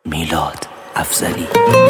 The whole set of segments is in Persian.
میلاد افضلی.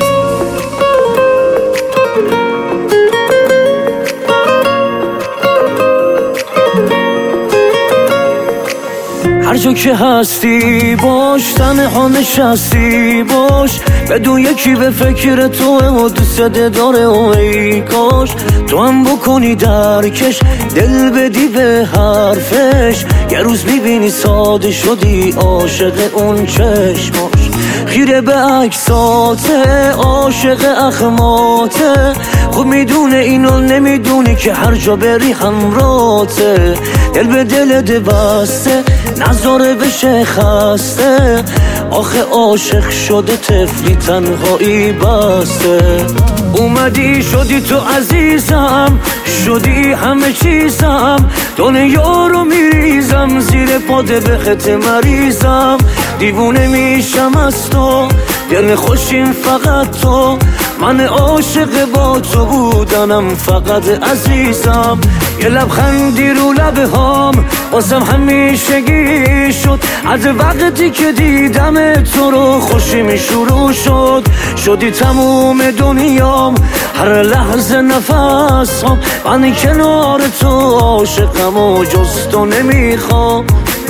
هر جا که هستی باش، تنها نشستی باش، بدون یکی به فکر توه و دوست داره و ای کاش تو هم بکنی درکش، دل بدی به حرفش. یه روز میبینی ساده شدی عاشق اون چشماش، خیره به عکساته، عاشق اخماته. خوب میدونه اینو نمیدونی که هر جا بری همراته، دل به دلت بسته نذاره بشه خسته. آخه عاشق شده طفلی تنهایی بسته. اومدی شدی تو عزیزم، شدی همه چیزم، دنیا رو میریزم زیر پاده به خط مریضم. دیوونه میشم از تو، دل خوشیم فقط تو، من عاشق با تو بودنم فقط عزیزم. یه لبخندی رو لبه هام واسم همیشگی شد، از وقتی که دیدم تو رو خوشیم شروع شد. شدی تموم دنیام، هر لحظه نفسم، من کنار تو عاشقم و جز تو نمیخوام.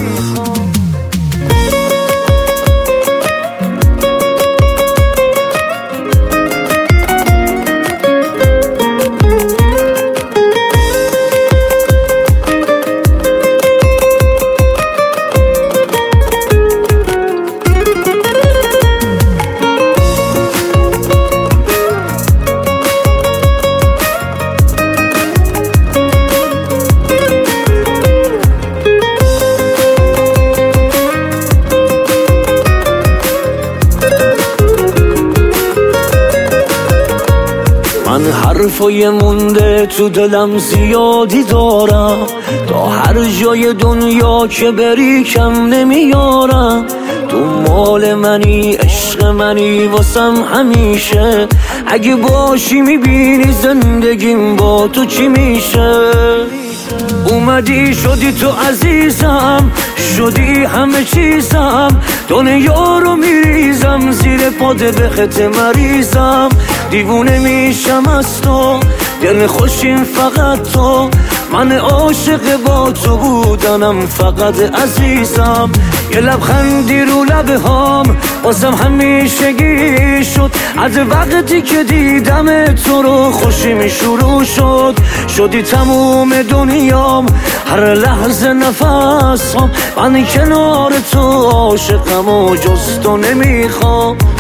من حرفای مونده تو دلم زیادی دارم، تا هر جای دنیا که بری کم نمیارم. تو مال منی، عشق منی واسم همیشه، اگه باشی میبینی زندگیم با تو چی میشه. اومدی شدی تو عزیزم، شدی همه چیزم، دنیا رو میریزم زیر پاده به خط مریضم. دیوونه میشم از تو، دل خوشیم فقط تو، من عاشق با تو بودنم فقط عزیزم. یه لبخندی رو لبه هام واسم همیشگی شد، از وقتی که دیدم تو رو خوشیم شروع شد. شدی تموم دنیام، هر لحظه نفسم، من کنار تو عاشقم و جز تو نمیخوام.